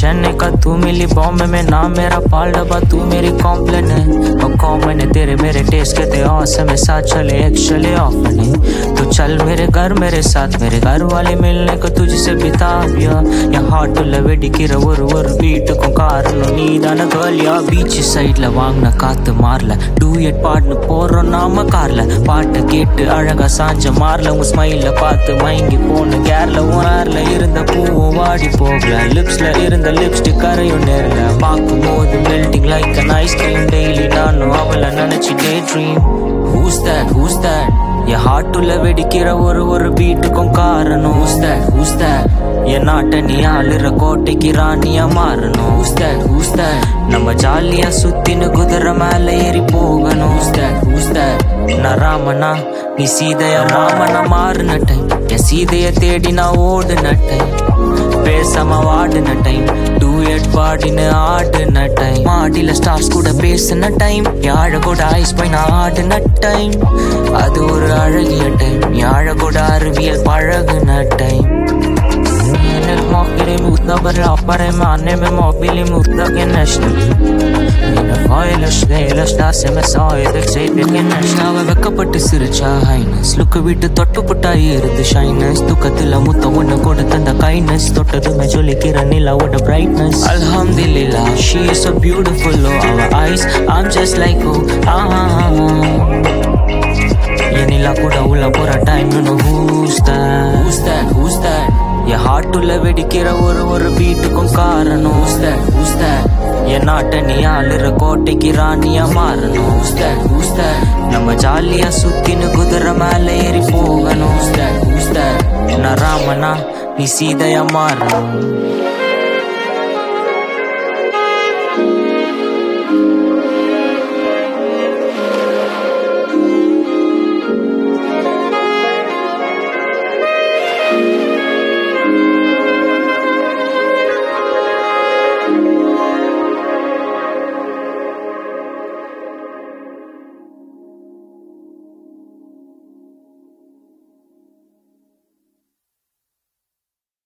चेन्नई का तू मिली बॉम्बे में, नाम मेरा पाल डब्बा तू मेरी कॉम्प्लेन है। और कॉमन है तेरे मेरे टेस्ट के थे औसम है, साथ चले एक चले ऑफ नहीं। तो चल मेरे घर मेरे साथ, मेरे घर वाले मिलने को तुझसे बिता दिया। या ஹாட்டுல வெடிக்கிற ஒரு பீட்டுக்கும் காரணம் நீதான கேர்ள்யா. பீச் சைட்ல வாங்கின காத்து மாறல, டூயட் பாட்னு போறோம் நாம கார்ல. பாட்டை கேட்டு அழகா சாஞ்ச மாறல, உன் ஸ்மைல பார்த்து மயங்கி போன கேர்ல. உன் ஹேர்ல இருந்த பூவும் வாடி போகல, லிப்ஸ்ல இருந்த லிப்ஸ்டிக் கரையும் நேரல. பார்க்கும் போது melting like an ice cream, daily நானும் அவளை நினைச்சு day dream. Who's that? Who's that? என் ஹாட்டுல வெடிக்கிற ஒரு பீட்டுக்கும் காரணம். Who's that? என் நாட்டை நீ ஆளுற கோட்டைக்கு ராணியா மாறணும். Who's that? நம்ம ஜாலியா சுத்தின்னு குதிரை மேல ஏறி போகணும். Who's that? நான் ராமனா நீ சீதையா, ராமனா மாறின டைம். என் சீதைய தேடி நான் ஓடுன டைம், பேசாம வாடின டைம், டூயட் பாடின்னு ஆடுன டைம். மாடியில ஸ்டார்ஸ் கூட பேசின டைம், யாழகோட ஐஸ் பை நான் ஆடுன டைம். அது ஒரு அழகிய டைம், யாழகோட அறிவியல் பழகுன டைம். الموقعين متنبر عبارة معنى من موبيلي مطلق النشر. من فايلش ليلش ناسي مساعدك زي بيكنش. நாவ வெக்கப்பட்டு சிரிச்சா ஹைனஸ், லுக்கு விட்டு தொட்டு புட்டா ஏறுது ஷைனஸ். துக்கத்துல முத்த ஒண்ணு கொடுத்த அந்த கைனஸ், தொட்டதுமே ஜொலிக்கிற நிலாவோட brightness. Alhamdulillah, she is so beautiful, oh our eyes, I'm just like oh என் நிலா கூட உள்ள போற டைம். Who's that? என் ஹாட்டுல வெடிக்கிற ஒரு பீட்டுக்கும் காரணம். Who's that? என் நாட்டை நீ ஆளுற கோட்டைக்கு ராணியா மாறணும். Who's that? நம்ம ஜாலியா சுத்தின்னு குதிரை மேல ஏறி போகணும். Who's that? நான் ராமனா நீ சீதையா மாறணும்.